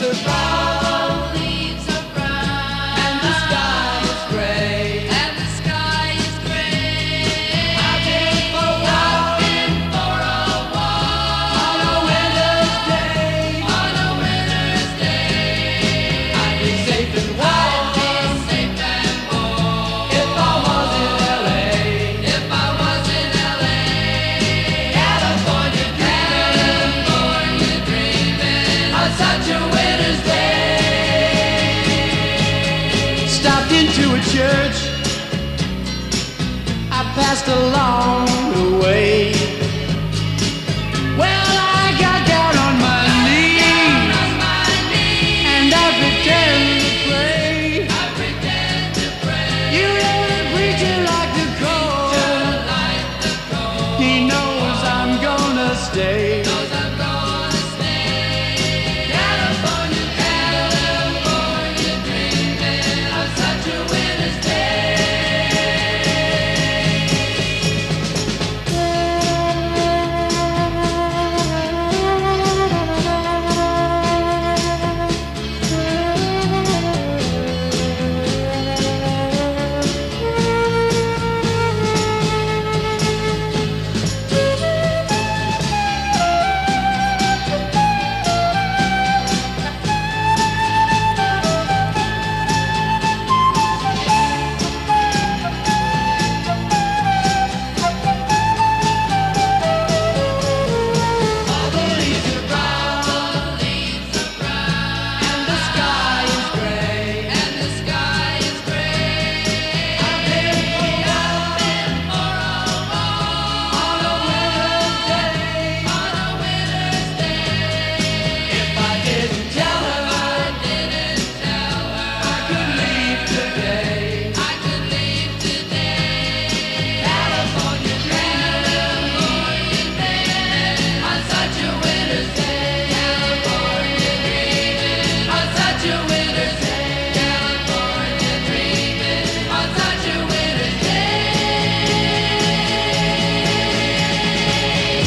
are brown, leaves are brown, and the sky is gray. and the sky is gray. I've been for a walk for a walk on a winter's day. on a winter's day. I'd be safe and warm Safe and warm if I was in LA. if I was in LA. California dreaming on such a winter's day. Stopped into a church I passed along the way.